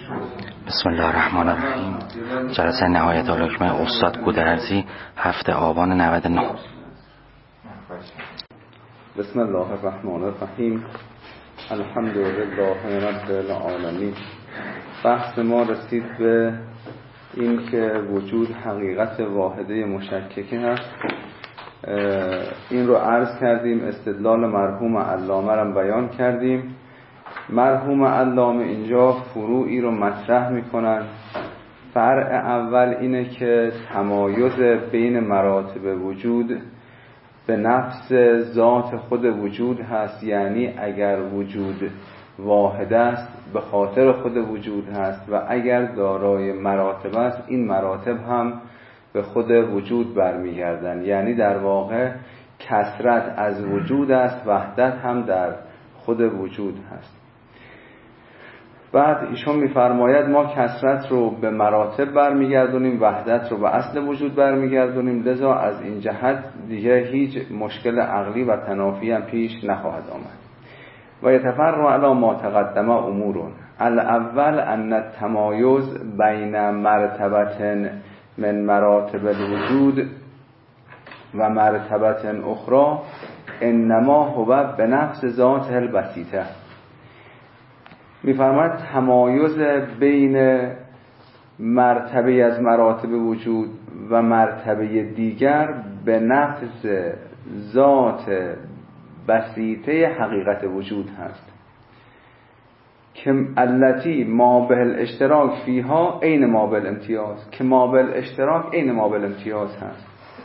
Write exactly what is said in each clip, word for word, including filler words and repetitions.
بسم الله الرحمن الرحیم. جلسه نهایت الحکمه استاد گودرزی، هفته آبان نود و نه. بسم الله الرحمن الرحیم. الحمد لله رب العالمین. بحث ما رسید به این که وجود حقیقت واحده مشککه هست. این رو عرض کردیم، استدلال مرحوم علامه رو بیان کردیم. مرحوم علامه اینجا فروعی رو مطرح میکنن. فرع اول اینه که تمایز بین مراتب وجود به نفس ذات خود وجود هست، یعنی اگر وجود واحد است به خاطر خود وجود هست و اگر دارای مراتب است این مراتب هم به خود وجود برمیگردن، یعنی در واقع کثرت از وجود است، وحدت هم در خود وجود هست. بعد ایشون میفرماید ما کثرت رو به مراتب برمیگردونیم، وحدت رو به اصل وجود برمیگردونیم، لذا از این جهت دیگه هیچ مشکل عقلی و تنافی هم پیش نخواهد آمد. و یتفرع علی ما تقدم امورون. الاول ان التمایز بین مرتبه من مراتب الوجود و مرتبه اخرى انما هو به نفس ذات البسیطه. میفرماید تمایز بین مرتبه از مراتب وجود و مرتبه دیگر به نفس ذات بسیطه حقیقت وجود هست که التی ما به الاشتراک فیها عین ما به الامتیاز، که ما به الاشتراک عین ما به الامتیاز هست.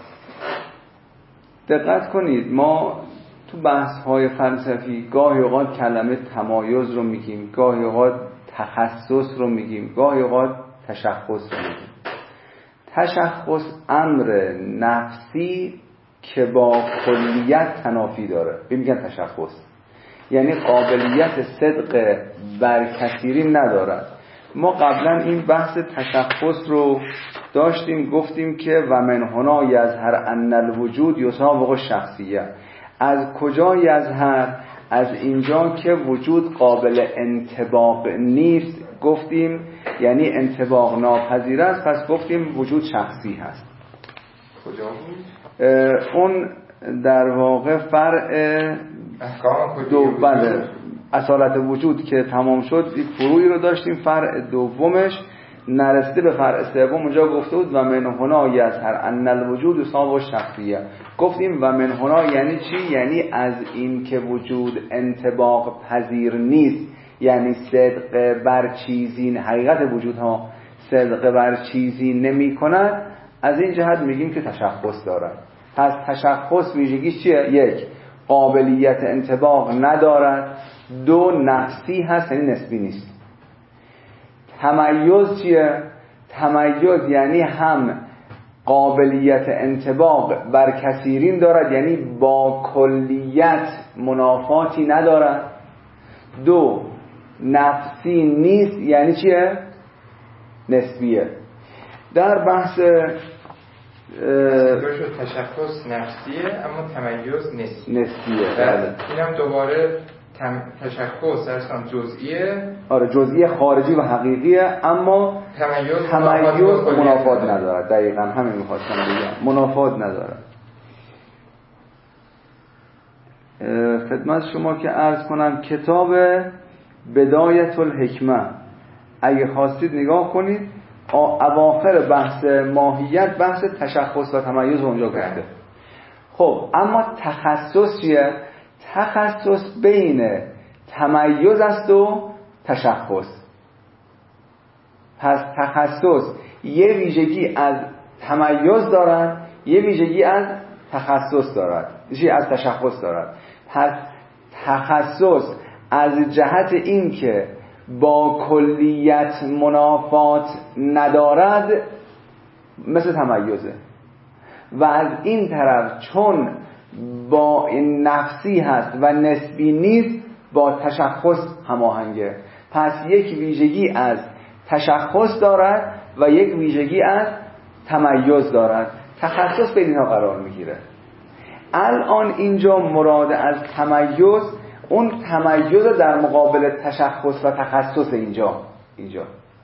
دقت کنید، ما تو بحث های فلسفی گاهی اوقات کلمه تمایز رو میگیم، گاهی اوقات تخصص رو میگیم، گاهی اوقات تشخص رو میگیم. تشخص امر نفسی که با کلیت تنافی داره، میگن تشخص، یعنی قابلیت صدق برکثیری ندارد. ما قبلا این بحث تشخص رو داشتیم، گفتیم که و من هنا یظهر ان الوجود یساوق شخصیه. از کجا یظهر؟ از اینجا که وجود قابل انطباق نیست، گفتیم یعنی انطباق ناپذیر است، پس گفتیم وجود شخصی هست. کجا بود؟ اون در واقع فرع دو بله اصالت وجود که تمام شد، فروعی رو داشتیم. فرع دومش نرسیده به فرع سوم، اونجا گفته بود و من هنا یظهر ان الوجود یساوی شخصیه. گفتیم و من هنا یعنی چی؟ یعنی از این که وجود انطباق پذیر نیست، یعنی صدق بر چیزی، حقیقت وجود ها صدق بر چیزی نمی کند، از این جهت میگیم که تشخص دارد. پس تشخص ویژگیش چیه؟ یک، قابلیت انطباق ندارد. دو، نفسی هست یعنی نسبی نیست. تمایز چیه؟ تمایز یعنی هم قابلیت انطباق بر کثیرین دارد، یعنی با کلیت منافاتی ندارد. دو، نفسی نیست یعنی چیه؟ نسبیه. در بحث تشخص نفسیه اما تمایز نسبیه. نسبیه. اینم دوباره تم... تشخص اصلا جزئیه. آره، جزئی خارجی و حقیقیه، اما تمایز تمایز منافات ندارد. دقیقاً همین می‌خواستم بگم، منافات ندارد. خدمت شما که عرض کنم کتاب بدایت الحکمه اگه خواستید نگاه کنید، اواخر بحث ماهیت بحث تشخص و تمایز اونجا گفته. خب اما تخصص چیه؟ تخصص بین تمایز است و تشخص. پس تخصص یه ویژگی از تمایز دارد، یه ویژگی از تخصص دارد، یه از تشخص دارد. پس تخصص از جهت این که با کلیت منافات ندارد مثل تمایزه، و از این طرف چون با نفسی هست و نسبی نیست با تشخص هماهنگه. پس یک ویژگی از تشخص دارد و یک ویژگی از تمایز دارد. تخصص بین اینها قرار میگیره. الان اینجا مراد از تمایز اون تمایز در مقابل تشخص و تخصص اینجا اینجا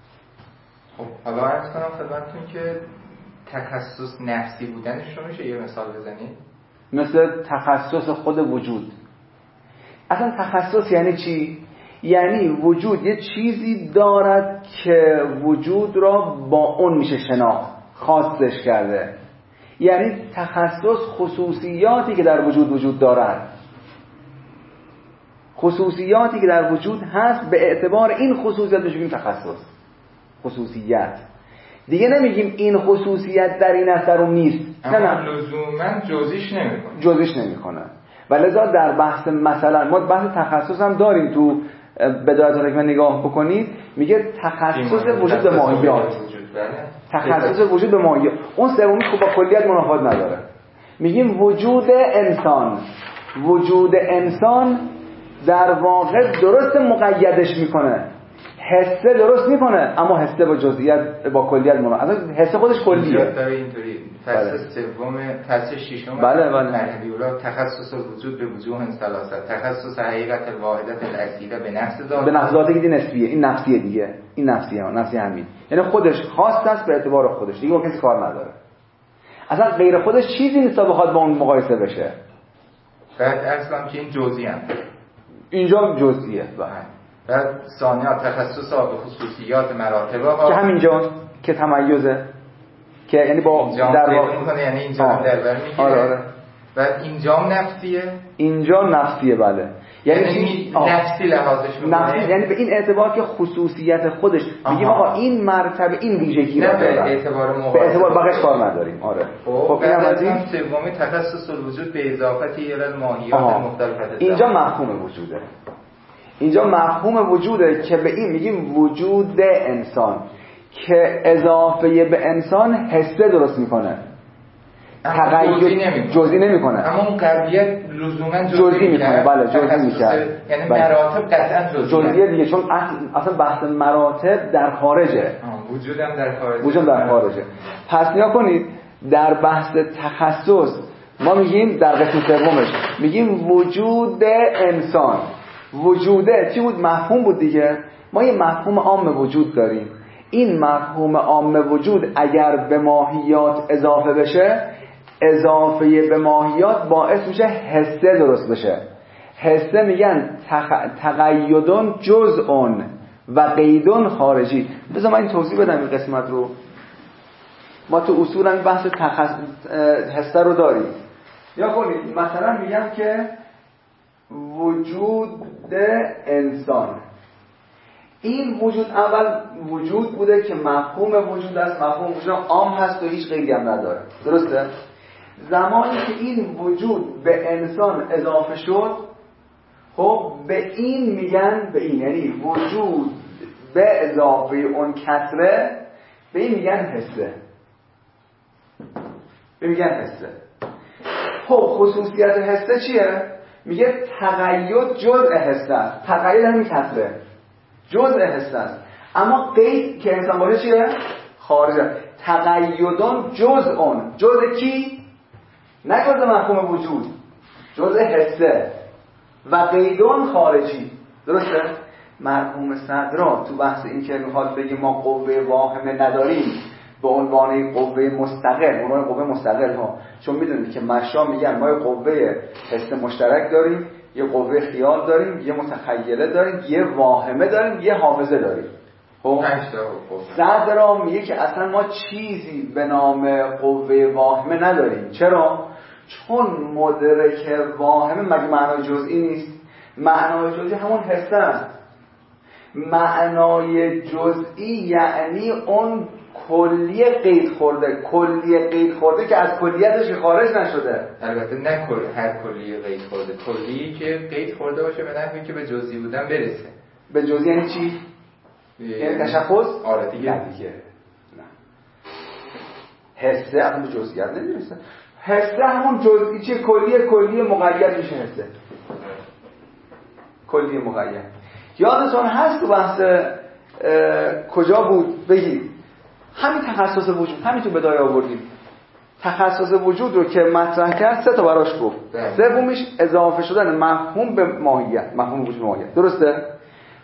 خب حالا عرض کنم خدمتتون که تخصص نفسی بودنش رو میشه یه مثال بزنید؟ مثل تخصص خود وجود. اصلا تخصص یعنی چی؟ یعنی وجود یه چیزی دارد که وجود را با اون میشه شناخت، خاصش کرده. یعنی تخصص خصوصیاتی که در وجود وجود دارد، خصوصیاتی که در وجود هست، به اعتبار این خصوصیات بهش میگیم تخصص. خصوصیت دیگه نمیگیم این خصوصیت در این است در اون نیست، اما نه نه لزوما جزئیش نمیکنه جزئیش نمیکنه. ولذا در بحث مثلا ما بحث تخصص هم داریم، تو بدایت الحکمه نگاه بکنید میگه تخصص وجود به ماهیات، تخصص وجود به ماهیات. اون سومی خب با کلیت منافات نداره. میگیم وجود انسان، وجود انسان در واقع درست مقیدش میکنه، حسه درست میکنه، اما حسه با جزئیات با کلیت منافات، اصلا حسه خودش کلیه. اینطوری فصل سوم فصل ششم بله بله مرحبیولا تخصص وجود به وجوه ثلاثه، تخصص حقیقت الواحدت الاصیله به نفس ذات، به نفس ذاتی که نسبیه، این نفسیه دیگه، این نفسیه، نفسی همین، یعنی خودش خاص است به اعتبار خودش، دیگه کسی کار نداره، اصلا غیر خودش چیزی نیست تا بخواد با اون مقایسه بشه. بعد اصلا که این جزئی هم اینجا جزئیه. بعد ثانیا تخصص به خصوصیات مراتب ها که همینجا که تمایزه، که یعنی با در واقع یعنی اینجا در بر میگیره. آره آره. بعد اینجا نفسیه، اینجا نفسیه بله، یعنی, یعنی نفسی لحاظش میکنه، نفسی یعنی به این اعتبار که خصوصیت خودش میگیم آقا این مرتبه این ویژگی را داره، به اعتبار مقایسه به اعتبار بقیش کار نداریم. آره خب اینم از این سومی تخصص الوجود به اضافتی الی الماهیات مختلفه. اینجا مفهوم وجوده، اینجا مفهوم وجوده که به این میگیم وجود انسان، که اضافه به انسان حسه درست میکنه، تغییر جزئی نمیکنه، اما اون قضیه لزوما جزئی میکنه. بله جزئی میکنه، یعنی مراتب قطعا جزئیه دیگه، چون اصلا بحث مراتب در خارجه، وجودم در خارجه، وجودم در خارجه. پس نیا کنید در بحث تخصص ما میگیم در قسم سومش میگیم وجود انسان. وجوده چی بود؟ مفهوم بود دیگه. ما یه مفهوم عام وجود داریم، این مفهوم عام وجود اگر به ماهیات اضافه بشه، اضافه به ماهیات باعث میشه حسه درست بشه. حسه میگن تخ... تقیدون جزءون و قیدون خارجی. بذار من این توضیح بدم این قسمت رو. ما تو اصولا بحث تخص... حسه رو داریم. یا کنید مثلا میگم که وجود انسان، این وجود اول وجود بوده که مفهوم وجود است، مفهوم وجود عام هست و هیچ قیدی هم نداره، درسته؟ زمانی که این وجود به انسان اضافه شد، خب به این میگن، به این یعنی وجود به اضافه اون کسره، به این میگن حسه، به میگن حسه. خب خصوصیت حسه چیه؟ میگه تقید جزء حسه است، تقید همین کسره جزء حسه است، اما قید که انسان باشه چیه؟ خارجه. تقیدون جزءون، جزء کی؟ نه جزء مفهوم وجود، جزء حسه، و قیدون خارجی، درسته؟ مرحوم صدرا تو بحث این که میخواد بگه ما قوه واهمه نداریم به عنوان قوه مستقل، به عنوان قوه مستقل ها، چون میدونید که مشا میگن ما یه قوه حس مشترک داریم، یه قوه خیال داریم، یه متخیله داریم، یه واهمه داریم، یه حافظه داریم. خب صدرا میگه که اصلا ما چیزی به نام قوه واهمه نداریم. چرا؟ چون مدرک واهمه مگه معنای جزئی نیست؟ معنای جزئی همون حسه است. معنای جزئی یعنی اون کلی قید خورده، کلی قید خورده که از کلیتش خارج نشده. البته نه کل هر کلی قید خورده، کلی که قید خورده باشه به نحوی که به جزئی بودن برسه. به جزئی یعنی چی؟ یعنی تشخص؟ آره دیگه. نه دیگه. نه. حسه اصلا به جزئیات نمیرسه. حسه همون جزئی چیه؟ کلی کلی مقید میشه حسه. کلی مقید. یادتون هست تو بحث کجا بود؟ بگید. همین تخصص وجود، همین تو بدایه آوردیم. تخصص وجود رو که مطرح کرد سه تا براش گفت. سومیش اضافه شدن مفهوم به ماهیت، مفهوم وجود به ماهیت. درسته؟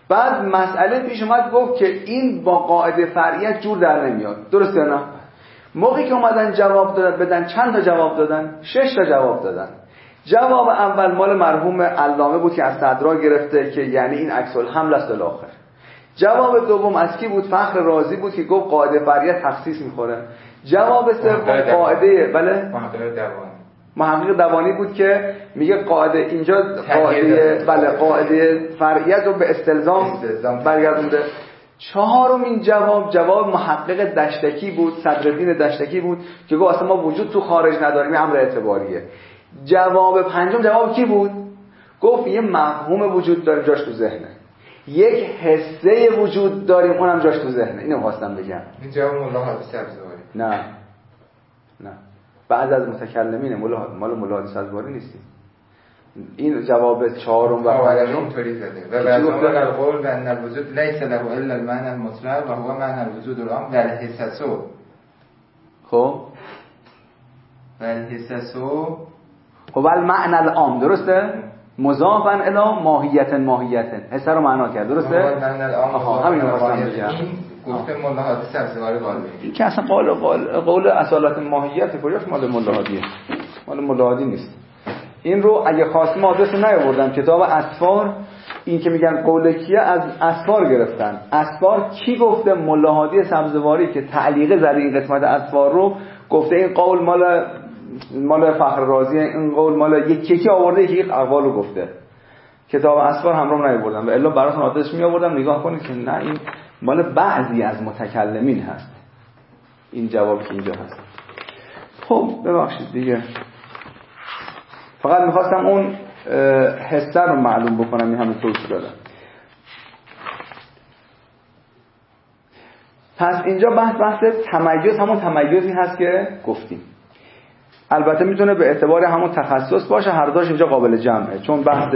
بعد مسئله پیش اومد گفت که این با قاعده فرعیت جور در نمیاد. درسته نه؟ موقعی که اومدن جواب دادن بدن چند تا جواب دادن؟ شش تا جواب دادن. جواب اول مال مرحوم علامه بود که از صدرا گرفته که یعنی این عکس الحمل است الاخر. جواب دوم از کی بود؟ فخر رازی بود که گفت قاعده فرعیت تخصیص میخوره. جواب سوم قاعده بله محقق دوانی محقق دوانی بود که میگه قاعده اینجا قاعده بله قاعده فرعیت رو به استلزام برگردونده. چهارمین جواب جواب محقق دشتکی بود، صدرالدین دشتکی بود که گفت اصلا ما وجود تو خارج نداریم، این امر اعتباریه. جواب پنجم جواب کی بود؟ گفت یه مفهوم وجود داریم جاش تو ذهنه، یک حسه وجود داریم اونم جاش تو ذهنه. اینو خواستم بگم. این جواب مولا حادث سبزواری نه نه بعض از متکلمین مولا مال مولا حادث سبزواری نیستیم. این جواب چهارم و پنجم اینطوری زده و بعضی القول و ان الوجود لیس له الا المعنى المطلق و هو معنى الوجود العام و الحسس. خب و الحسس خب المعنى العام درسته؟ مضافا الی ماهیت ماهیت حس رو معنا کرد. درسته؟ المعنى العام همین رو خواستم بگم. گفته مولا حادث سبزواری قال این که اصلا قول قول قول اصالت ماهیت کجاش مال مولا حادیه؟ مال مولا حادی نیست. این رو اگه خواستم آدرس رو نیاوردم کتاب اسفار، این که میگن قول کیه از اسفار گرفتن. اسفار کی گفته؟ مولا حادی سبزواری که تعلیق زده این قسمت اسفار رو گفته این قول مال مال فخر رازی، این قول مال یکی یکی آورده، یکی یک اقوال رو گفته. کتاب اسفار همراه نیاوردم و الا براتون آدرسش میآوردم نگاه کنید که نه این مال بعضی از متکلمین هست این جوابی که اینجا هست. خب ببخشید دیگه، فقط میخواستم اون حسه رو معلوم بکنم، این همین توضیح دادم. پس اینجا بحث بحث تمیز همون تمیزی هست که گفتیم. البته میتونه به اعتبار همون تخصص باشه، هر دوش اینجا قابل جمعه، چون بحث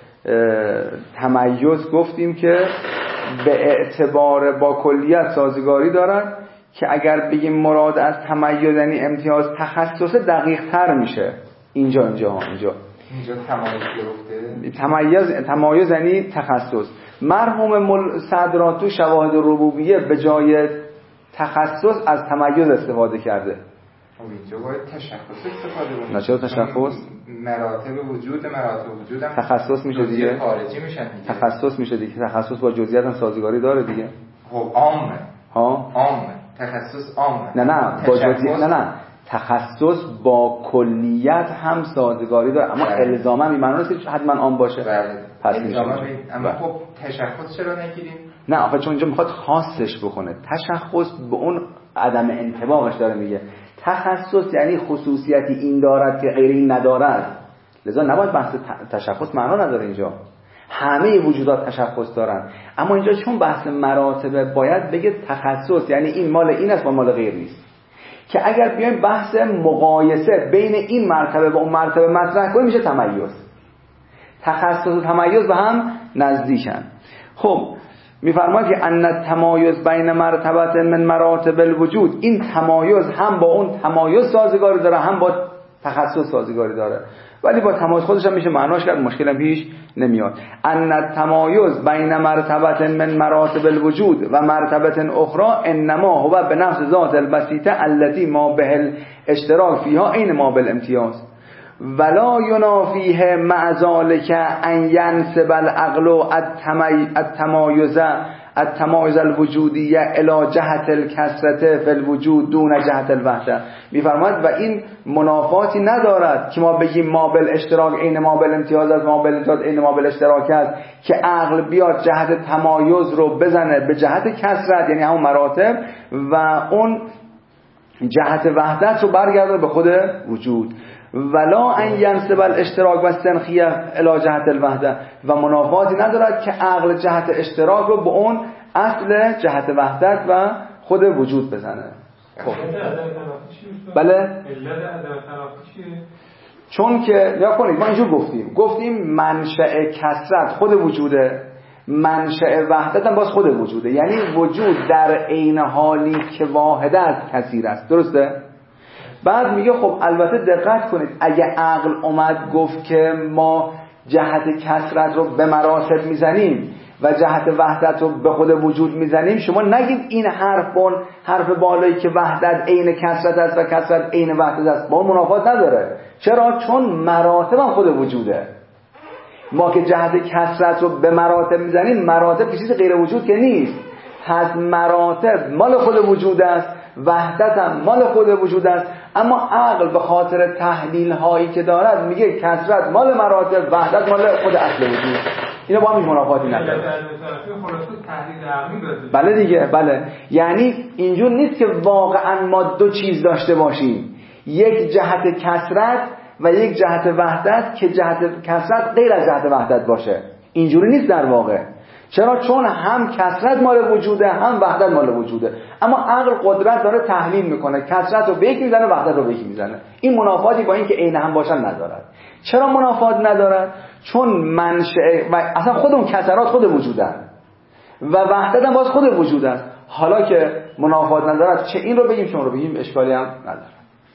تمیز گفتیم که به اعتبار با کلیت سازگاری دارد که اگر بگیم مراد از تمیز یعنی امتیاز تخصص دقیق تر میشه. اینجا اینجا اینجا اینجا تمایز گرفته. تمایز تمایز یعنی تخصص. مرحوم مل... صدرا تو شواهد ربوبیه به جای تخصص از تمایز استفاده کرده. اینجا باید تشخص استفاده کنیم. نه چرا تشخص؟ مراتب وجود مراتب وجود هم تخصص میشه دیگه. خارجی میشن دیگه. تخصص میشه دیگه. تخصص با جزئیات هم سازگاری داره دیگه. خب عامه. ها؟ عامه. تخصص عامه. نه نه با جزئیات نه نه. تخصص با کلیت هم سازگاری داره، اما الزاما به معنی نیست حتما عام باشه. بله. پس میشه. اما خب تشخص چرا نگیریم؟ نه آخه چون اینجا میخواد خاصش بکنه. تشخص به اون عدم انطباقش داره میگه. تخصص یعنی خصوصیتی این دارد که غیر این ندارد. لذا نباید بحث تشخص معنا نداره اینجا. همه وجودات تشخص دارن، اما اینجا چون بحث مراتبه باید بگه تخصص یعنی این مال این است و مال غیر نیست. که اگر بیایم بحث مقایسه بین این مرتبه و اون مرتبه مطرح کنیم میشه تمیز. تخصص و تمیز به هم نزدیکن. خب میفرماید که ان التمایز بین مرتبه من مراتب الوجود، این تمایز هم با اون تمایز سازگاری داره هم با تخصص سازگاری داره، ولی با تمایز خودش هم میشه معناش کرد، مشکل هم پیش نمیاد. ان التمایز بین مرتبه من مراتب الوجود و مرتبه اخرى انما هو بنفس ذات البسيطه التي ما به الاشتراك فيها عین ما بالامتیاز ولا ينافيه مع ذلك ان ينسب العقل التمایز التمایز الوجودیه الى جهت الکثرة فی الوجود دون جهت الوحده. میفرماید و این منافاتی ندارد که ما بگیم ما بالاشتراک عین ما بالامتیاز است، ما بالامتیاز عین ما بالاشتراک است، که عقل بیاد جهت تمایز رو بزنه به جهت کثرت یعنی همون مراتب و اون جهت وحدت رو برگردونه به خود وجود. ولا ان ينسب الاشتراک و السنخیه الی جهت الوحده، و منافاتی ندارد که عقل جهت اشتراک رو به اون اصل جهت وحدت و خود وجود بزنه. خب بله چون که یا کنید ما اینجور گفتیم گفتیم منشأ کثرت خود وجوده، منشأ وحدت هم باز خود وجوده، یعنی وجود در عین حالی که واحد است کثیر است. درسته؟ بعد میگه خب البته دقت کنید اگه عقل اومد گفت که ما جهت کثرت رو به مراتب میزنیم، و جهت وحدت رو به خود وجود میزنیم، شما نگید این حرف بون حرف بالایی که وحدت عین کثرت است و کثرت عین وحدت است، با منافات نداره. چرا؟ چون مراتب هم خود وجوده. ما که جهت کثرت رو به مراتب میزنیم، مراتب که چیز غیر وجود که نیست، پس مراتب مال خود وجود است، وحدت هم مال خود وجود است. اما عقل به خاطر تحلیل هایی که دارد میگه کثرت مال مراتب، وحدت مال خود اصل وجود. اینا با هم هیچ منافاتی نداره. بله دیگه، بله. یعنی اینجور نیست که واقعا ما دو چیز داشته باشیم، یک جهت کثرت و یک جهت وحدت که جهت کثرت غیر از جهت وحدت باشه. اینجوری نیست در واقع. چرا؟ چون هم کثرت مال وجوده، هم وحدت مال وجوده. اما عقل قدرت داره تحلیل میکنه، کثرت رو به یک میزنه، وحدت رو به یک میزنه. این منافاتی با این که عین هم باشن ندارد. چرا منافات ندارد؟ چون منشأ و اصلا خود اون کثرات خود وجودن و وحدت هم باز خود وجود است. حالا که منافات ندارد، چه این رو بگیم چون رو بگیم اشکالی هم نداره.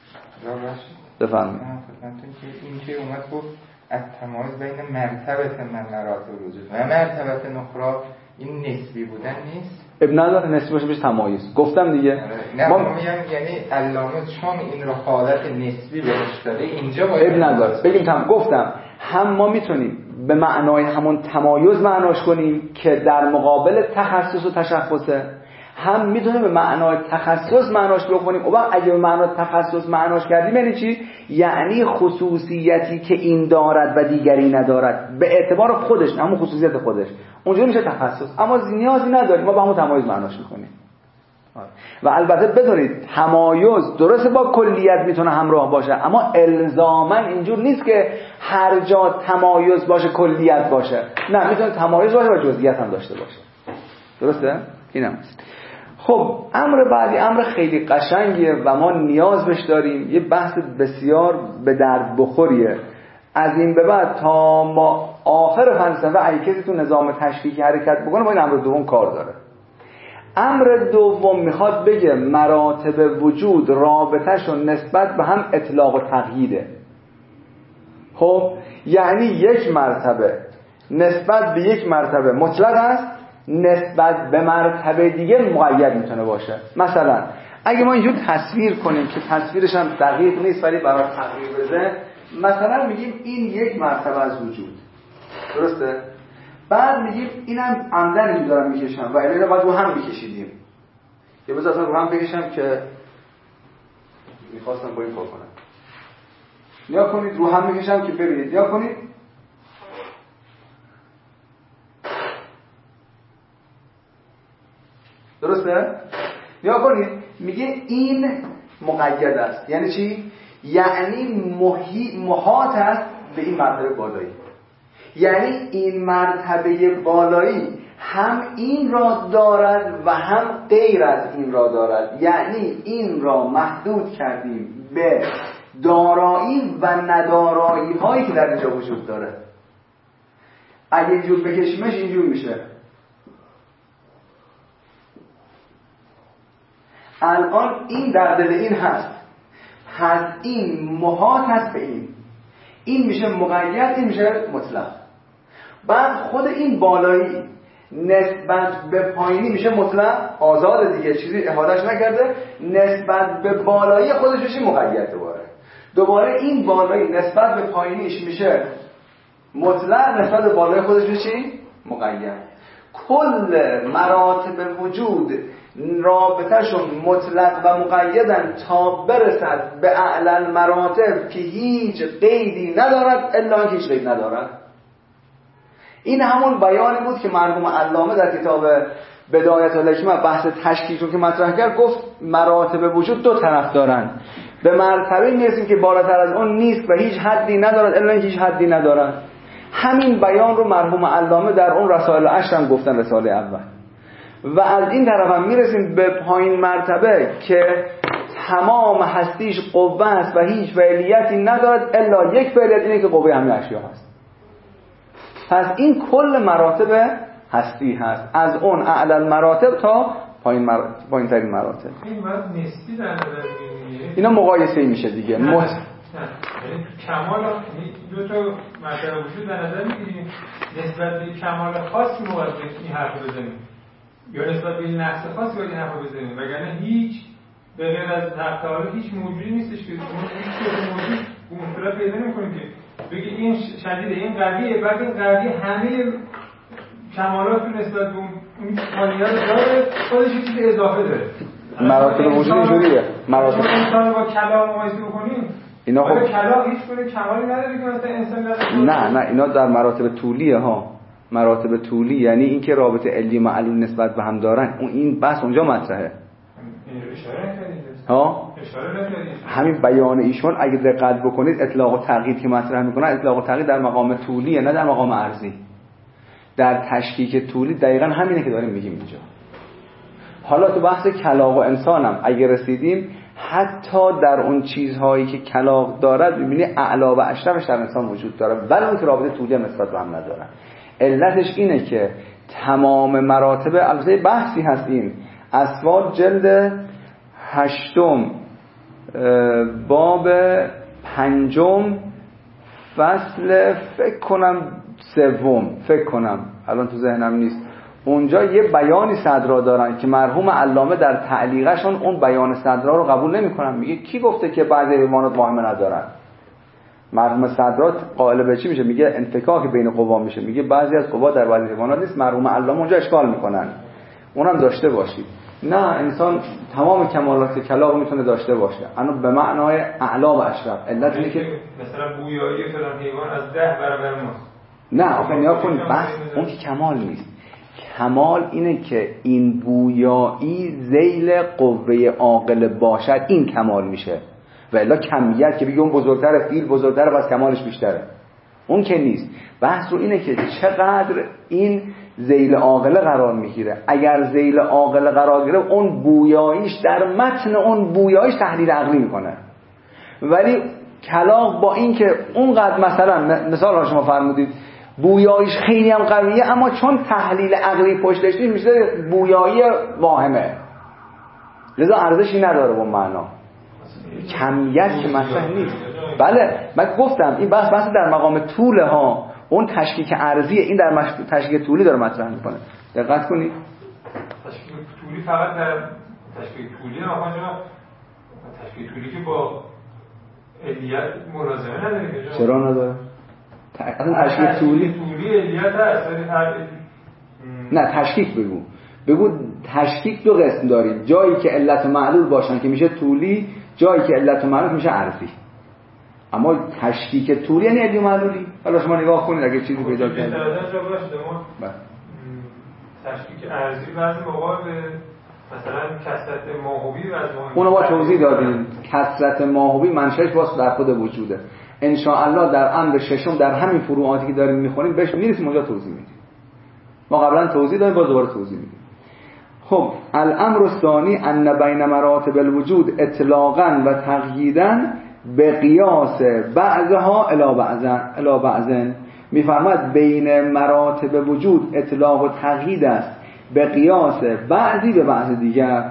بفرمایید. این که اومد گفت از تمایز بین مرتبه من مراتب وجود و مرتبه نخرا، این نسبی بودن نیست؟ اب نداره نسبی باشه بشه تمایز. گفتم دیگه. نه ما میگم یعنی علامه چون این رو حالت نسبی بهش داده، اینجا باید اب نداره. بگیم تم گفتم هم ما میتونیم به معنای همون تمایز معناش کنیم که در مقابل تخصص و تشخصه، هم میتونیم به معنای تخصص معناش بکنیم. و بعد اگه به معنای تخصص معناش کردیم یعنی چی؟ یعنی خصوصیتی که این دارد و دیگری ندارد به اعتبار خودش، همون خصوصیت خودش، اونجوری میشه تخصص. اما نیازی نداریم، ما با همون تمایز معناش میکنیم. و البته بدونید تمایز درسته با کلیت میتونه همراه باشه، اما الزاما اینجور نیست که هر جا تمایز باشه کلیت باشه. نه، میتونه تمایز باشه و جزئیات هم داشته باشه. درسته؟ اینم است. خب امر بعدی امر خیلی قشنگیه و ما نیاز بهش داریم. یه بحث بسیار به درد بخوریه. از این به بعد تا ما آخر فلسفه اگه کسی تو نظام تشریحی حرکت بکنه با این امر دوم کار داره. امر دوم میخواد بگه مراتب وجود رابطه‌شون نسبت به هم اطلاق و تقییده. خب یعنی یک مرتبه نسبت به یک مرتبه مطلق است، نسبت به مرتبه دیگه مقید میتونه باشه. مثلا اگه ما اینجور تصویر کنیم که تصویرش هم دقیق نیست ولی برای تقریب بزن، مثلا میگیم این یک مرتبه از وجود، درسته؟ بعد میگیم اینم عمدن این دارم میکشم و اینو باید رو هم میکشیدیم. یه بذار اصلا رو هم بکشم که میخواستم با این کار کنم. نیا کنید رو هم میکشم که ببینید. نیا کنید درسته؟ نیا کنید میگه این مقید است. یعنی چی؟ یعنی محی... محاط است به این مرتبه بالایی. یعنی این مرتبه بالایی هم این را دارد و هم غیر از این را دارد. یعنی این را محدود کردیم به دارایی و ندارایی هایی که در اینجا وجود داره. اگه اینجور بکشیمش اینجور میشه. الان این در دل این هست، پس این محاط هست به این. این میشه مقید، این میشه مطلق. بعد خود این بالایی نسبت به پایینی میشه مطلق، آزاد دیگه، چیزی احالش نکرده. نسبت به بالایی خودش میشه مقید. دوباره دوباره این بالایی نسبت به پایینیش میشه مطلق، نسبت به بالای خودش میشه مقید. کل مراتب وجود رابطهشون مطلق و مقیدن تا برسد به اعلی مراتب که هیچ قیدی ندارد الا هیچ قید ندارد. این همون بیانی بود که مرحوم علامه در کتاب بدایت الحکمه بحث تشکیل که مطرح کرد، گفت مراتب وجود دو طرف دارن. به مرتبه میرسیم که بالاتر از اون نیست و هیچ حدی ندارد الا هیچ حدی ندارد. همین بیان رو مرحوم علامه در اون رسائل عشر هم گفتن، رساله اول. و از این طرف هم میرسیم به پایین مرتبه که تمام هستیش قوه است و هیچ فعلیتی ندارد الا یک فعلیت، اینه که قوه همه اشیا هست. پس این کل مراتب هستی هست، از اون اعلی مراتب تا پایین مر... پایین ترین مراتب. این مرد نسبی در نظر میگیره. اینا مقایسه میشه دیگه. مت... یعنی تو کمال دو تا مرتبه وجود به نظر میگیریم نسبت به کمال خاصی ما باید این حرف بزنیم یا نسبت به این نقص خاصی باید این حرف بزنیم وگرنه هیچ به غیر از حق تعالی هیچ موجودی نیستش که هیچ چیز موجود اون مشکلات پیدا نمی‌کنیم که بگی این شدیده این قویه بعد این قوی همه کمالات رو نسبت به اون حالیت داره خودش یه چیز اضافه داره مراتب وجود اینجوریه مراتب انسان رو با کلام مقایسه بکنیم اینا خب کلام هیچ گونه کمالی نداره که مثلا انسان نداره نه نه اینا در مراتب طولیه ها مراتب طولی یعنی اینکه رابطه علی و معلول نسبت به هم دارن اون این بحث اونجا مطرحه ها همین بیان ایشون اگه دقت بکنید اطلاق و تقیید که مطرح میکنن اطلاق و تقیید در مقام طولیه نه در مقام عرضی در تشکیک طولی دقیقاً همینه که داریم میگیم اینجا. حالا تو بحث کلاغ و انسانم اگه رسیدیم حتی در اون چیزهایی که کلاغ دارد میبینی اعلی و اشرفش در انسان وجود داره ولی اون که رابطه طولی هم نسبت به هم ندارن. علتش اینه که تمام مراتب البته بحثی هست این اسواد جلد هشتم باب پنجم فصل فکر کنم سوم فکر کنم الان تو ذهنم نیست اونجا یه بیانی صدرا دارن که مرحوم علامه در تعلیقشون اون بیان صدرا رو قبول نمی‌کنن میگه کی گفته که بعضی حیوانات واهمه ندارن مرحوم صدرا قائل به چی میشه میگه انفکاک بین قوا میشه میگه بعضی از قوا در بعضی حیوانات نیست مرحوم علامه اونجا اشکال میکنن اونم داشته باشید نه انسان تمام کمالات کلاغ میتونه داشته باشه اما به معنای اعلی و اشرف علت اینه که مثلا بویایی فلان حیوان از ده برابر ماست نه آخه نیا کنید بس اون که کمال نیست کمال اینه که این بویایی ذیل قوه عاقل باشد این کمال میشه و الا کمیت که بگه اون بزرگتره فیل بزرگتره بس کمالش بیشتره اون که نیست بحث رو اینه که چقدر این ذیل عاقله قرار میگیره اگر ذیل عاقله قرار گیره اون بویاییش در متن اون بویاییش تحلیل عقلی میکنه ولی کلاغ با این که اونقدر مثلا مثال را شما فرمودید بویاییش خیلی هم قویه اما چون تحلیل عقلی پشتش نیست میشه بویایی واهمه لذا ارزشی نداره با معنا کمیت که مطرح نیست بله من گفتم این بحث بحث در مقام طوله ها اون تشکیک ارضیه این در مش... تشکیک طولی داره مطرح میکنه دقت کنید تشکیک طولی فقط در تشکیک طولی نه آقا جناب تشکیک طولی که با علیت ملازمه نداره که چرا نداره اصلا تشکیک طولی طولی علیت هست نه تشکیک بگو بگو تشکیک دو قسم داریم جایی که علت و معلول باشن که میشه طولی جایی که علت و معلول میشه عرضی اما تشکیک طولی یعنی علی و معلولی حالا شما نگاه کنید اگه چیزی پیدا کنید در جا باشه ما تشکیک ارضی بعضی موقع به مثلا کثرت ماهوی و از اونو با توضیح دادیم کثرت ماهوی منشأش باز در خود وجوده ان شاء الله در امر ششم در همین فروعاتی که داریم میخونیم بهش میرسیم اونجا توضیح میدیم ما قبلا توضیح دادیم باز دوباره توضیح میدیم خب الامر الثانی ان بین مراتب الوجود اطلاقا و تقییدا به قیاس بعضها الی بعضن الی بعضن میفرماد بین مراتب وجود اطلاق و تقیید است به قیاس بعضی به بعض دیگر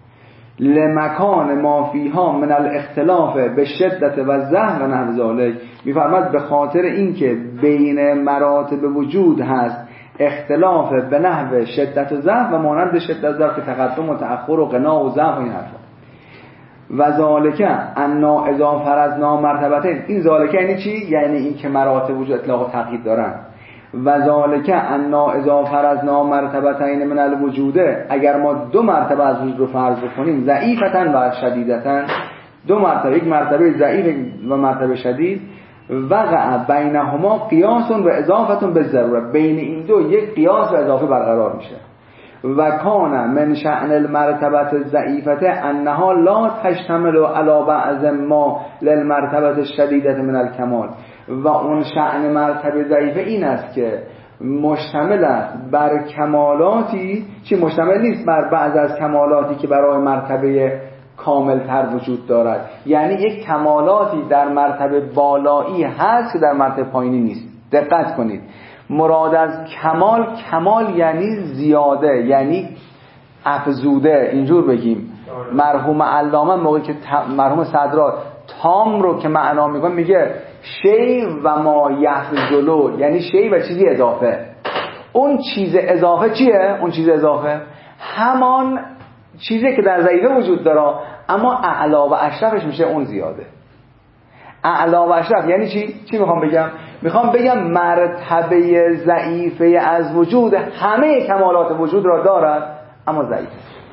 لمکان ما فیها من الاختلاف به شدت و ضعف و نحو ذلک میفرماد به خاطر اینکه بین مراتب وجود هست اختلاف به نحو شدت و ضعف و مانند شدت و ضعف تقدم و تأخر و غنا و ضعف و این حرفا و ذالکه انا اذا فرضنا مرتبتین این ذالکه یعنی چی؟ یعنی این که مراتب وجود اطلاق و تقیید دارن و ذالکه انا اذا فرضنا مرتبتین من الوجوده اگر ما دو مرتبه از وجود رو فرض کنیم ضعیفتن و شدیدتن دو مرتبه یک مرتبه ضعیف و مرتبه شدید وقع بینهما قیاس و اضافه به ضروره بین این دو یک قیاس و اضافه برقرار میشه و کان من شأن المرتبه الضعیفه انها لا تشتمل علی بعض ما للمرتبه الشدیده من الکمال و اون شأن مرتبه ضعیفه این است که مشتمل است بر کمالاتی چی مشتمل نیست بر بعض از کمالاتی که برای مرتبه کامل تر وجود دارد یعنی یک کمالاتی در مرتبه بالایی هست که در مرتبه پایینی نیست دقت کنید مراد از کمال کمال یعنی زیاده یعنی افزوده اینجور بگیم مرحوم علامه موقعی که مرحوم صدرا تام رو که معنا میکنه میگه شی و ما یفضلو، یعنی شی و چیزی اضافه. اون چیز اضافه چیه؟ اون چیز اضافه همان چیزی که در ضعیفه وجود داره، اما اعلا و اشرفش میشه اون زیاده. اعلا و اشرف یعنی چی؟ چی میخوام بگم؟ میخوام بگم مرتبه ضعیفه از وجود همه کمالات وجود را دارد اما ضعیف.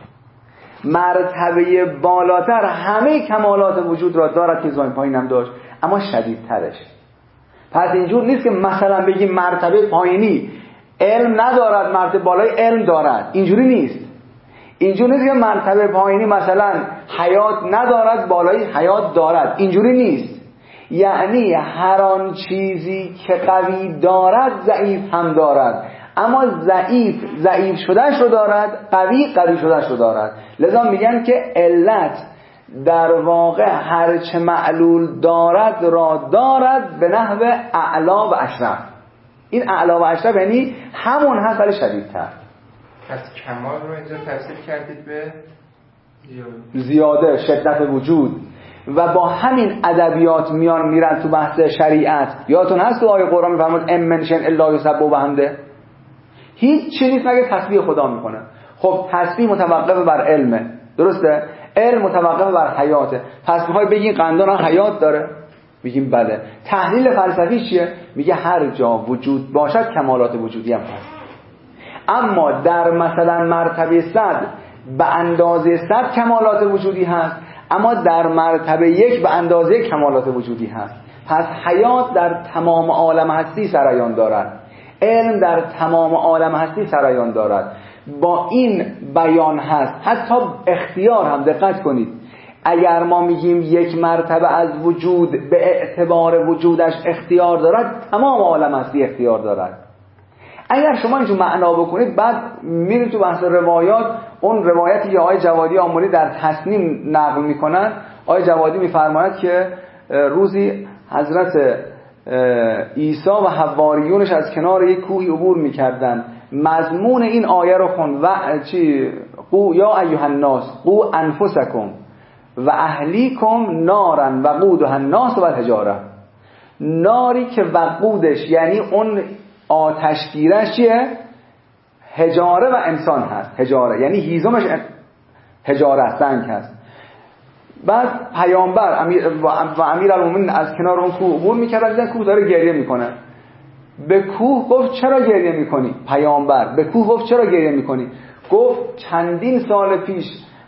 مرتبه بالاتر همه کمالات وجود را دارد که زاین پایین هم داشت اما شدیدترش. پس اینجور نیست که مثلا بگیم مرتبه پایینی علم ندارد مرتبه بالای علم دارد، اینجوری نیست. اینجوری نیست که مرتبه پایینی مثلا حیات ندارد بالای حیات دارد، اینجوری نیست. یعنی هر آن چیزی که قوی دارد ضعیف هم دارد، اما ضعیف ضعیف شدهش رو دارد، قوی قوی شدهش رو دارد. لذا میگن که علت در واقع هرچه معلول دارد را دارد به نحو اعلا و اشرف. این اعلا و اشرف یعنی همون هست ولی شدیدتر. پس کمال رو اینجا تفسیر کردید به زیاده، شدت وجود. و با همین ادبیات میان میرن تو بحث شریعت. یادتون هست تو آیه قرآن میفرماد ام من شیء الا یسبح بحمده، هیچ چیزی نیست مگه تسبیح خدا میکنه. خب تسبیح متوقف بر علمه، درسته؟ علم متوقف بر حیاته. پس میخوای بگین قندان حیات داره؟ میگیم بله. تحلیل فلسفی چیه؟ میگه هر جا وجود باشد کمالات وجودی هم هست. اما در مثلا مرتبه صد به اندازه صد کمالات وجودی هست، اما در مرتبه یک به اندازه کمالات وجودی هست. پس حیات در تمام عالم هستی سرایان دارد، علم در تمام عالم هستی سرایان دارد. با این بیان هست حتی اختیار هم. دقت کنید، اگر ما میگیم یک مرتبه از وجود به اعتبار وجودش اختیار دارد، تمام عالم هستی اختیار دارد. اگر شما اینجور معنا بکنید بعد میرید تو بحث روایات، اون روایتی که آقای جوادی آملی در تصنیم نقل میکنن، آقای جوادی میفرماید که روزی حضرت عیسی و حواریونش از کنار یک کوهی عبور میکردن. مضمون این آیه رو خوند و چی قو یا ایها الناس قو انفسکم و اهلیکم نارا وقودها الناس والحجاره. ناری که وقودش یعنی اون آتشگیرش چیه؟ حجاره و انسان هست. حجاره یعنی هیزمش حجاره سنگ هست. بعد پیامبر امیر و امیرالمومنین از کنار اون کوه عبور میکردن، دیدن کوه داره گریه میکنه. به کوه گفت چرا گریه میکنی؟ پیامبر به کوه گفت چرا گریه میکنی؟ گفت چندین سال پیش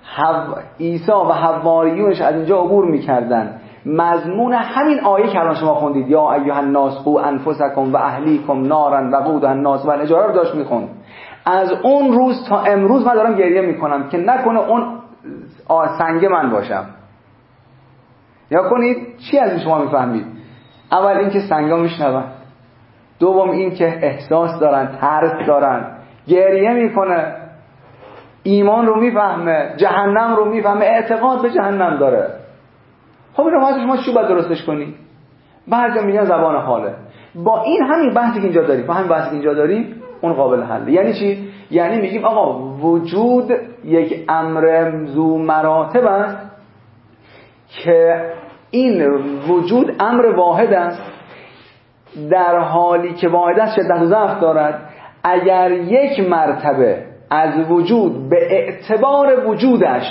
عیسی و حواریونش از اینجا عبور میکردن. مضمون همین آیه که الان شما خوندید یا ایها الناس قو انفسکم و اهلیکم نارا وقودها الناس والحجاره رو داشت میخوند. از اون روز تا امروز من دارم گریه میکنم که نکنه اون سنگ من باشم. یا کنید چی از این شما میفهمید؟ اول اینکه سنگا میشنون، دوم این که احساس دارن، ترس دارن، گریه میکنه، ایمان رو میفهمه، جهنم رو میفهمه، اعتقاد به جهنم داره. خب این رو واسه شما چی باید درستش کنی؟ بعضی میگن زبان حاله. با این همین بحثی که اینجا داریم، با همین بحثی که اینجا داریم اون قابل حله. یعنی چی؟ یعنی میگیم آقا وجود یک امر ذو مراتب است که این وجود امر واحد است، در حالی که واحد است شدت و ضعف دارد. اگر یک مرتبه از وجود به اعتبار وجودش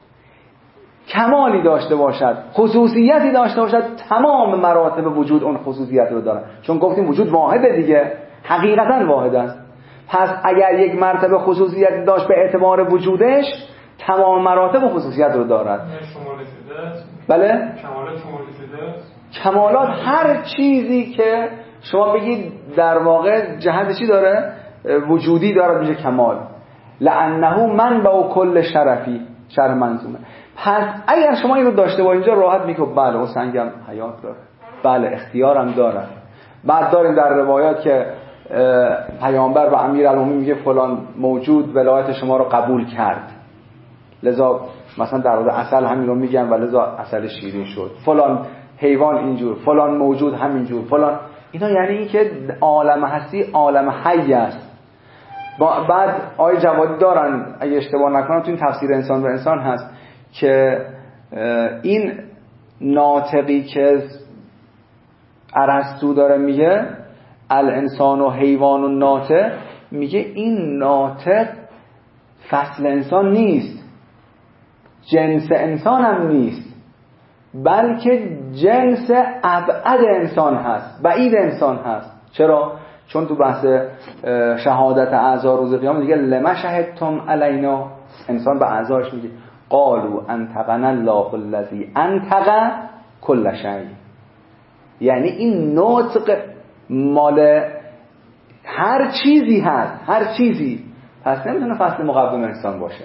کمالی داشته باشد، خصوصیتی داشته باشد، تمام مراتب وجود اون خصوصیت رو دارن. چون گفتیم وجود واحده دیگه، حقیقتا واحد است. پس اگر یک مرتبه خصوصیتی داشت به اعتبار وجودش، تمام مراتب و خصوصیت رو دارد. بله؟ کمالات شمالی شده؟ کمالات هر چیزی که شما بگید در واقع جهت چی داره؟ وجودی داره، میشه کمال. لانه منبع کل شرفی، شرف منظومه. پس اگر شما این رو داشته با اینجا راحت میگه بله اون سنگم حیات داره، بله اختیارم داره. بعد داریم در روایات که پیامبر و امیرالمومنین میگه فلان موجود ولایت شما رو قبول کرد، لذا مثلا در مورد عسل همین رو میگن و لذا عسل شیرین شد. فلان حیوان اینجور، فلان موجود همینجور، فلان. اینا یعنی این که عالم هستی عالم حی است. بعد آیه جوادی دارن اگه اشتباه نکنم تو این تفسیر انسان به انسان هست که این ناطقی که ارسطو داره میگه الانسان و حیوان و ناطق، میگه این ناطق فصل انسان نیست، جنس انسان هم نیست، بلکه جنس ابعد انسان هست، بعید انسان هست. چرا؟ چون تو بحث شهادت اعضا روز قیامت دیگه لما شهدتم علینا، انسان به اعضاش میگه قالوا انطقنا الله الذی انطق کل شیء، یعنی این نطق مال هر چیزی هست، هر چیزی، پس نمیتونه فصل مقوم انسان باشه.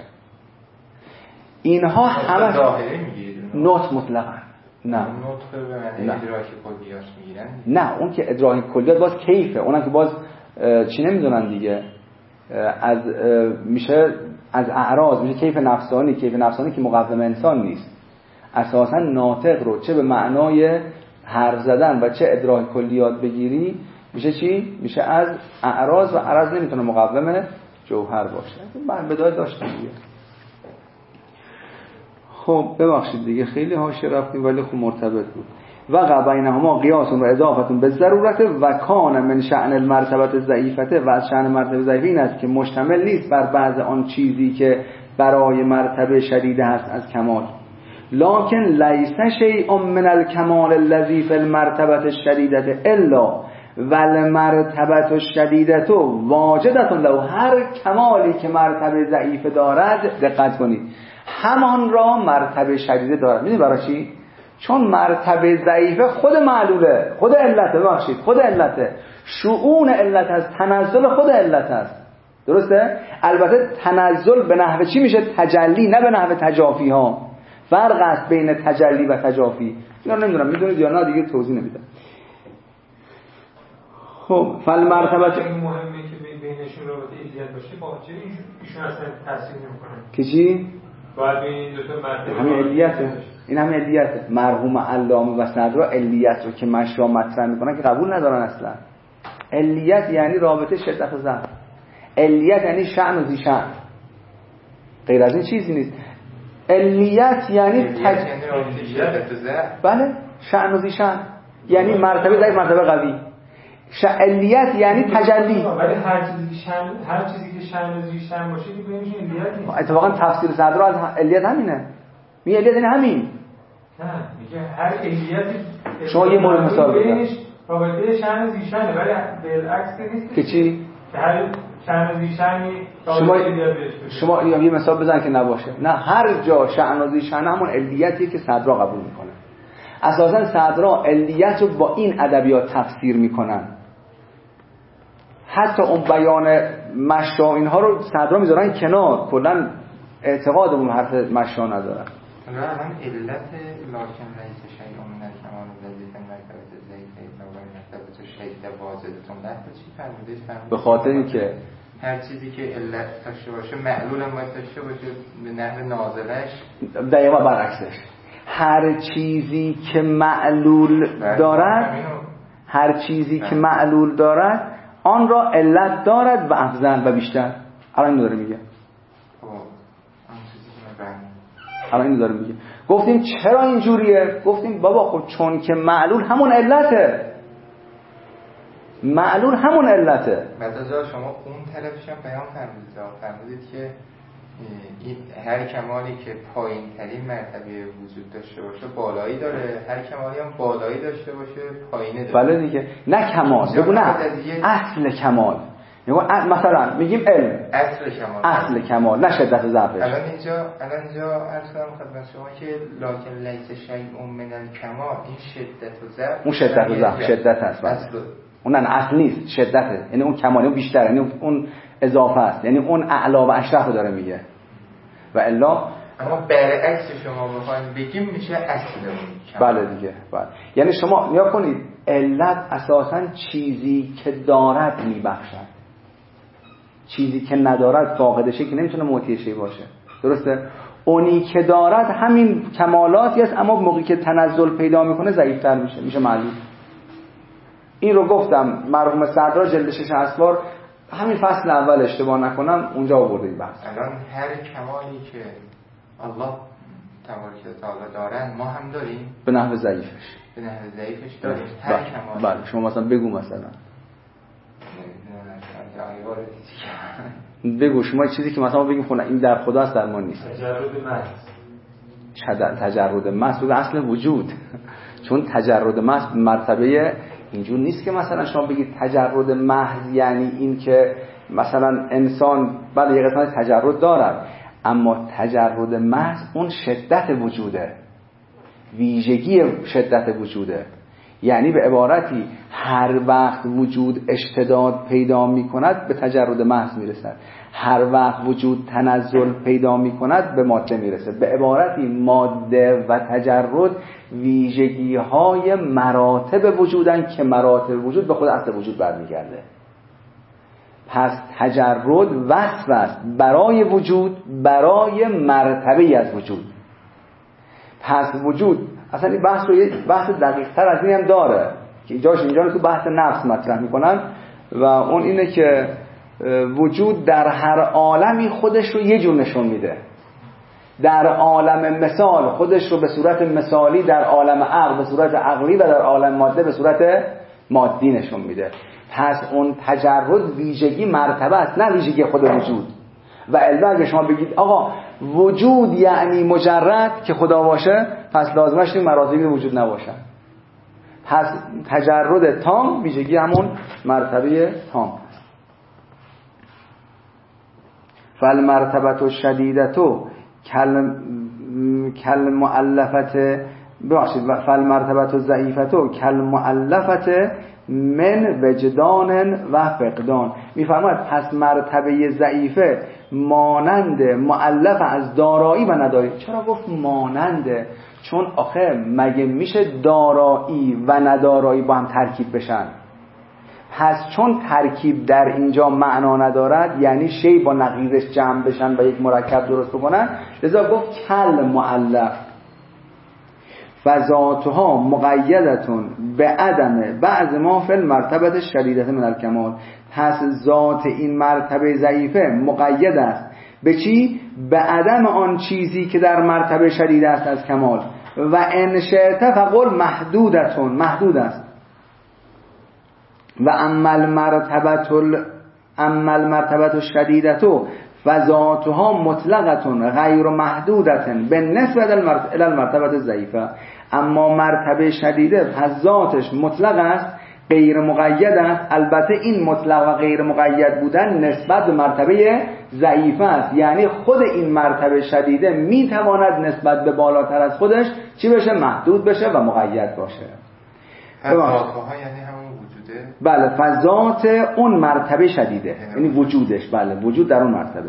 اینها همه ظاهره میگیرید نطق مطلقاً نه نطق به معنی ادراک کلیات میگیرن، نه اون که ادراک کلیات باز کیفه، اونم که باز چی نمیدونن دیگه، از میشه از اعراض میشه کیف نفسانی، کیف نفسانی که مقوم انسان نیست. اساسا ناطق رو چه به معنای حرف زدن و چه ادراک کلیات بگیری میشه چی؟ میشه از اعراض، و اعراض نمیتونه مقوم جوهر باشه. من بدايه داشتم دیگه. خب ببخشید دیگه خیلی حاشیه رفتیم ولی خب مرتبط بود. و بینهما قیاس و اضافه به ضرورت و کان من شأن المرتبه ضعیفه، و از شأن مرتبه ضعیفه این است که مشتمل نیست بر بعض آن چیزی که برای مرتبه شدیده است از کمال، لکن لیس شیء من الکمال الذی فی المرتبه الشدیده الا والمرتبه الشدیده واجده له، هر کمالی که مرتبه ضعیفه دارد دقت کنید همان را مرتبه شدیده دارد. میدونی برای چی؟ چون مرتبه ضعیفه خود معلوله، خود علته، ببخشید خود علته، شؤون علت است، تنزل خود علت است. درسته؟ البته تنزل به نحو چی میشه؟ تجلی، نه به نحو تجافی ها. فرق است بین تجلی و تجافی. اینا نمیدونم میدونید یا نه دیگه توضیح نمیدم. خب فالمرتبه این مهمه که بینشون رابطه ایدیت باشه، با چه ایشون اصلا تاثیر نمیکنه که چی؟ باید بین این دو تا مرتبه همین علیته، این همین علیته. مرحوم علامه و صدرا علیت رو که مشرا مطرح میکنن که قبول ندارن اصلا. علیت یعنی رابطه شدت و ضعف، علیت یعنی شأن و ذی شأن، غیر از این چیزی نیست. علیت یعنی تج... یعنی رابطه شدت و ضعف، بله، شأن و ذی شأن یعنی مرتبه ضعیف مرتبه قوی. علیت یعنی تجلی، ولی هر چیزی که شأن هر چیزی که شأن و ذی شأن باشه که بینش علیت نیست. اتفاقا تفسیر صدرا از علیت همینه، میگه علیت یعنی همین. نه میگه هر علیت شما یه مورد مثال بزنید رابطه شأن و ذی شأنه، ولی بالعکس نیست که چی؟ که هر شأن و ذی شأنی شما شما یه مثال بزن که نباشه. نه، هر جا شأن و ذی شأن همون علیتیه که صدرا قبول میکنه. اساسا صدرا علیت رو با این ادبیات تفسیر میکنن، حتی اون بیان مشا اینها رو صدرا میذارن کنار، کلا اعتقادمون حرف مشا ندارن. نه هم علت لکن لیس شیء من الکمال الذی فی المرتبه الضعیفه و المرتبه الشدیده واجدتون ده چی فرمودید؟ به خاطر اینکه هر چیزی که علت داشته باشه معلول هم باید داشته باشه به نحو نازلش. دقیقاً برعکسش، هر چیزی که معلول دارد، هر چیزی که معلول دارد آن را علت دارد و افضل و بیشتر. الان اینو داره میگه. خب اون چیزی که من الان اینو داره میگه. گفتیم چرا اینجوریه؟ گفتیم بابا خب چون که معلول همون علته، معلول همون علته. بعد شما اون طرفش هم بیان فرمودید، فرمودید که این هر کمالی که پایین ترین مرتبه وجود داشته باشه بالایی داره، هر کمالی هم بالایی داشته باشه پایینه داره. بله دیگه، نه کمال، بگو نه اصل کمال. مثلا میگیم علم اصل کمال، اصل کمال، نه شدت و ضعفش. الان اینجا الان اینجا عرض کنم خدمت شما که لکن لیس شیء من الکمال، این شدت و ضعف، اون شدت و ضعف شدت هست، اصل اون نه اصل نیست، شدته، یعنی اون کمالی اون بیشتره، یعنی اون اضافه است، یعنی اون اعلا و اشرف رو داره میگه. و الا اما برعکس شما بخواید بگیم میشه اصل اون. بله دیگه، بله. یعنی شما نیا کنید علت اساساً چیزی که دارد میبخشد، چیزی که ندارد فاقدشه که نمیتونه معطی شی باشه. درسته؟ اونی که دارد همین کمالاتی است، اما موقعی که تنزل پیدا میکنه ضعیف‌تر میشه، میشه معلول. این رو گفتم مرحوم صدرا جلد شش اسوار همین فصل اول اشتباه نکنم اونجا آورده این بحث. الان هر کمالی که الله تبارک تعالی دارن ما هم داریم به نحو ضعیفش به نحو ضعیفش داریم هر کمال. بله شما مثلا بگو مثلا بگو شما چیزی که مثلا بگیم خونه این در خدا است در ما نیست. تجرد محض تجرد محض اصل وجود چون تجرد محض مرتبه اینجور نیست که مثلا شما بگید تجرد محض یعنی این که مثلا انسان بله یه قسمت تجرد دارد اما تجرد محض اون شدت وجوده ویژگی شدت وجوده یعنی به عبارتی هر وقت وجود اشتداد پیدا می کند به تجرد محض می رسد هر وقت وجود تنزل پیدا می کند به ماده می رسد به عبارتی ماده و تجرد ویژگی های مراتب وجودن که مراتب وجود به خود اصل وجود برمیگرده پس تجرد وصف است برای وجود برای مرتبه از وجود پس وجود اصلا این بحث رو یه بحث دقیق تر از این هم داره که جاش اینجا رو تو بحث نفس مطرح میکنن و اون اینه که وجود در هر عالمی خودش رو یه جور نشون میده در عالم مثال خودش رو به صورت مثالی در عالم عقل به صورت عقلی و در عالم ماده به صورت مادی نشون میده پس اون تجرد ویژگی مرتبه است نه ویژگی خود وجود و الا اگه شما بگید آقا وجود یعنی مجرد که خدا باشه پس لازمش این مراتبی وجود نباشن پس تجرد تام ویژگی همون مرتبه تام فالمرتبه الشدیده کل کل مؤلفت ببخشید فالمرتبه الضعیفه کل مؤلفت من وجدان و فقدان میفرماید پس مرتبه ضعیفه مانند مؤلف از دارایی و ندارایی چرا گفت ماننده چون آخه مگه میشه دارایی و ندارایی با هم ترکیب بشن پس چون ترکیب در اینجا معنا ندارد یعنی شی با نقیضش جمع بشن و یک مرکب درست بکنن لذا گفت کل مؤلف فذاتها مقیدتون به عدم بعض ما فی المرتبه شدیده من الکمال پس ذات این مرتبه ضعیفه مقید است به چی؟ به عدم آن چیزی که در مرتبه شدید است از کمال و ان شئت فقل محدودتون محدود است و اما المرتبه ال... اما المرتبه الشدیده فذاتها مطلقه غیر محدوده بالنسبه الى المرتبه الضعیفه اما مرتبه شدیده پس ذاتش مطلق است غیر مقید است البته این مطلق و غیر مقید بودن نسبت به مرتبه ضعیفه است یعنی خود این مرتبه شدیده میتواند نسبت به بالاتر از خودش چی بشه محدود بشه و مقید باشه ذاتها یعنی همون وجوده بله فذات اون مرتبه شدیده یعنی وجودش بله وجود در اون مرتبه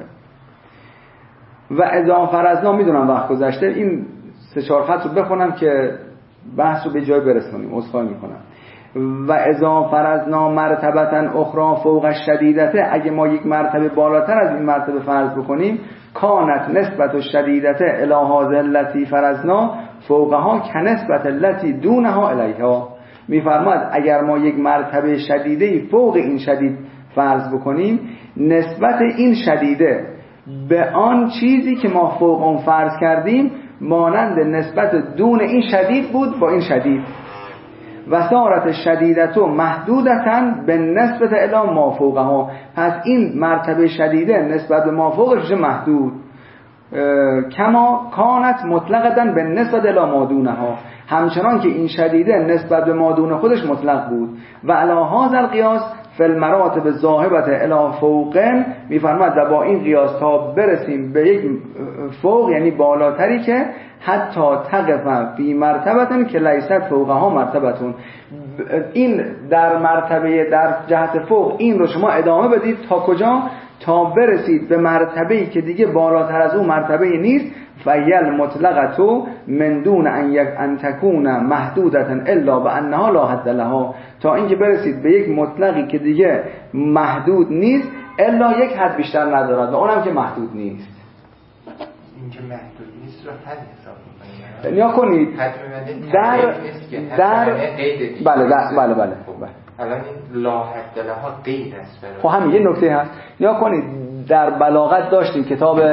و اذا فرضنا میدونم وقت گذشته این سه چهار خط رو بخونم که بحث رو به جای برسونیم عذرخواهی میکنم و اذا فرضنا مرتبه اخرى فوق الشدیدته اگه ما یک مرتبه بالاتر از این مرتبه فرض بکنیم کانت نسبت الشدیدته الی هذه التي فرضنا فوقها کنسبت التي دونها الیها میفرماید اگر ما یک مرتبه شدیده فوق این شدید فرض بکنیم نسبت این شدیده به آن چیزی که ما فوق اون فرض کردیم مانند نسبت دون این شدید بود با این شدید و صارت شدیدتو محدودتن به نسبت الی ما فوقها پس این مرتبه شدیده نسبت به ما فوقش محدود کما کانت مطلقتن به نسبت الی ما دونها همچنان که این شدیده نسبت به ما دون خودش مطلق بود و علی هذا القیاس فی المراتب ذاهبه الی فوقن میفرماید و با این قیاس تا برسیم به یک فوق یعنی بالاتری که حتی تقف فی مرتبتن که لیست فوقها مرتبتون این در مرتبه در جهت فوق این رو شما ادامه بدید تا کجا تا برسید به مرتبه‌ای که دیگه بالاتر از اون مرتبه نیست فیل مطلقتو من دون ان یک ان تکون محدودتن الا بانها لا حد لها تا اینکه برسید به یک مطلقی که دیگه محدود نیست الا یک حد بیشتر ندارد و اونم که محدود نیست اینکه محدود نیست رو حد حساب می‌کنید نیا کنید در در بله بله بله الان این لا حد لها قید است خب همین یه نکته هست نیا کنید در بلاغت داشتیم کتاب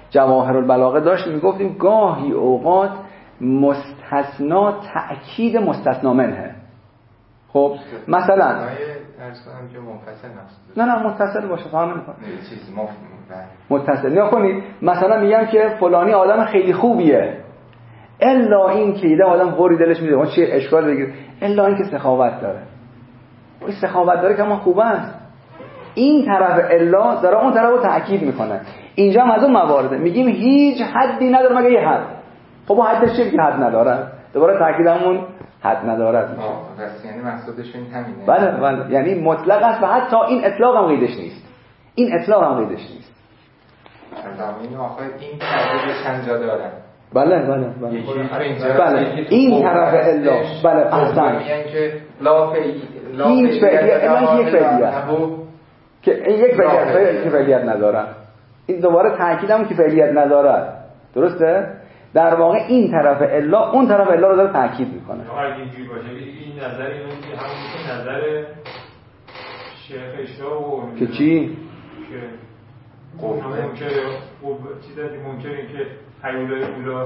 جواهر البلاغه داشتیم میگفتیم گاهی اوقات مستثنا تأکید مستثنا منه. خب مثلا ارز کنم که منفصل نست نه نه متصل باشه فهم نمی‌کنه چیز مفهوم متصل. نیا کنید مثلا میگم که فلانی آدم خیلی خوبیه، الا این که ایده آدم غوری دلش میده، اون چه اشکال بگیر، الا این که سخاوت داره. این سخاوت داره که ما خوبه است. این طرف الا داره اون طرف رو تأکید میکنه. اینجا هم از اون موارده میگیم هیچ حدی نداره مگه یه حد. خب اون حدش چیه که حد نداره؟ دوباره تأکیدمون حد نداره میشه. آه بس یعنی مقصودش این همینه. بله بله یعنی مطلق است و حتی این اطلاق هم قیدش نیست. این اطلاق هم قیدش نیست. این آخر این تعریف چند جا داره. بله بله بله. یکی بله این طرف الا بله احسن. میگن که لا فعلی لا هیچ فعلیت الا یک فعلیت. که این یک فعلیت که فعلیت نداره. این دوباره تاکیدم که فعلیت نداره. درسته؟ در واقع این طرف الا اون طرف الا رو داره تاکید میکنه. اگه اینجوری باشه این نظر اینه که همون که نظر شیخ اشراق و که چی؟ که منکر چیزی که منکره که هیولای اولا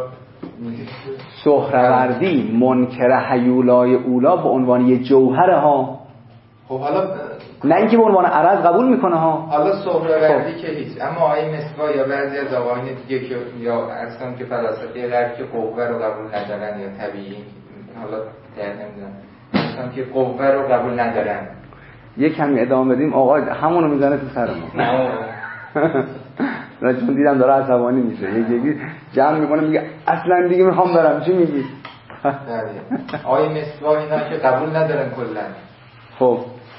سهروردی منکر هیولای اولا به عنوان یه جوهره ها. خب حالا نه اینکه به عنوان عرض قبول میکنه ها. حالا سهروردی که هیچ، اما آیه مصباح یا بعضی از آقایان دیگه که یا اصلا که فلاسفه غرب که قوه رو قبول ندارن یا طبیعی حالا در نمیدونم اصلا که قوه رو قبول ندارن. یه کمی ادامه بدیم آقا همونو میزنه تو سرمون. نه چون دیدم داره عصبانی میشه یکی یکی جمع میکنه میگه اصلا دیگه میخوام برم. چی میگی؟ آیه مصباح اینا که قبول ندارن کلا. خب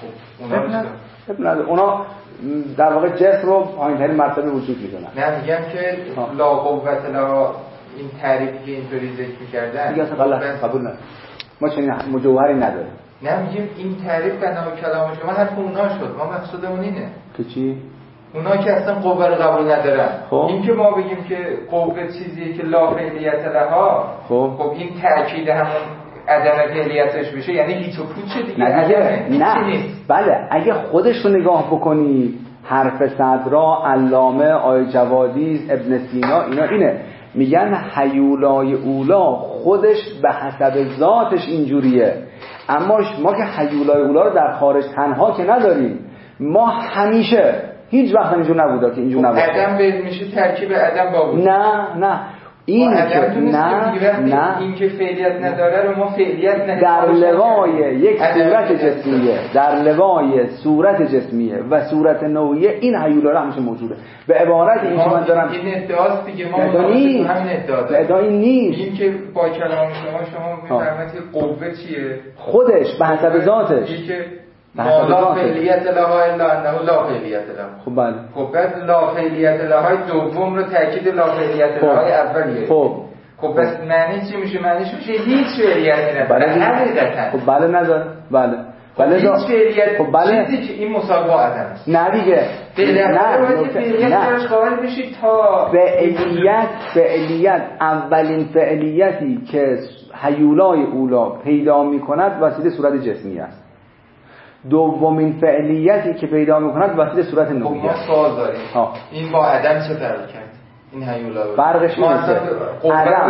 اونا اونا در واقع جسم رو پایین‌ترین مرتبه وجود میدونن. نه میگم که لا قوت لها این تعریفی که اینطوری ذکر می‌کردن دیگه اصلا غلط قبول نداره. ما چنین مجوهری نداریم. نه میگیم این تعریف بنا به کلام شما حرف اونا شد. ما مقصودمون اینه که چی؟ اونا که اصلا قوه رو قبول ندارن. خب این که ما بگیم که قوه چیزیه که لا فعلیت لها، خب خب این تأکید همون عدم فعلیتش بشه یعنی هیچ و پوچه دیگه. نه دیگه نه نیست. بله اگه خودش رو نگاه بکنی حرف صدرا علامه آی جوادی ابن سینا اینا اینه میگن هیولای اولا خودش به حسب ذاتش اینجوریه، اما ما که هیولای اولا رو در خارج تنها که نداریم، ما همیشه هیچ وقت اینجور نبوده که اینجور نبوده. عدم به میشه ترکیب عدم با وجود. نه نه این که نه نه این که فعلیت نداره رو ما فعلیت نداره در لوای یک صورت جسمیه، در لوای صورت جسمیه و صورت نوعیه این هیولا همیشه موجوده. به عبارت این که من دارم این ادعاست دیگه، ما همین ادعا داریم. ادعا این نیست. این که با کلام شما شما میفرمایید که قوه چیه؟ خودش به حسب ذاتش لا فعلیت لها الا انه لا فعلیت لها. خب بله. خب بعد لا فعلیت لهای دوم رو تاکید لا فعلیت لهای اولیه. خب خب پس معنی چی میشه؟ معنیش میشه هیچ فعلیتی نداره. حقیقتا. خب بله نداره. بله. بله هیچ فعلیت. خب بله. چیزی که این مساوی با عدم است. نه دیگه. نه فعلیت درش قائل بشید تا فعلیت فعلیت اولین فعلیتی که هیولای اولا پیدا میکند وسیله صورت جسمی است. دومین فعلیتی که پیدا میکند وسیله صورت نوعی است. ما سوال داریم. این با عدم چه فرق کرد؟ این هیولا فرقش اینه که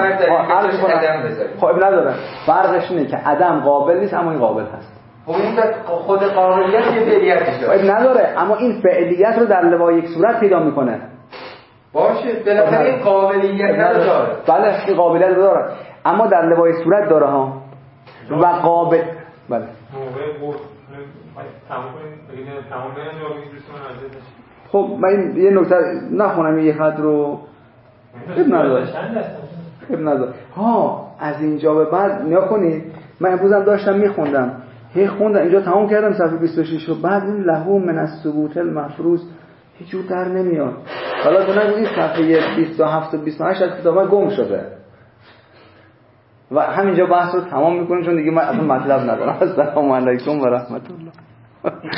عدم خب نداره. فرقش اینه که عدم قابل نیست اما این قابل هست. خب این خود قابلیت یه فعلیتی داره. خب نداره اما این فعلیت رو در لوای یک صورت پیدا میکنه. باشه بالاخره این قابلیت نداره. بله این قابلیت داره اما در لوای صورت داره ها. و قابل بله. خب من یه نکته نخونم یه خط رو اب نداره اب نداره ها از اینجا به بعد نیا کنید. من امروزم داشتم میخوندم هی خوندم اینجا تمام کردم صفحه بیست و شش رو بعد این لهو من الثبوت المفروض هیچ جور در نمیاد. حالا تو نگو این صفحه بیست و هفت و بیست و هشت از کتاب من گم شده و همینجا بحث رو تمام میکنیم چون دیگه من اصلا مطلب ندارم. السلام علیکم و رحمت الله.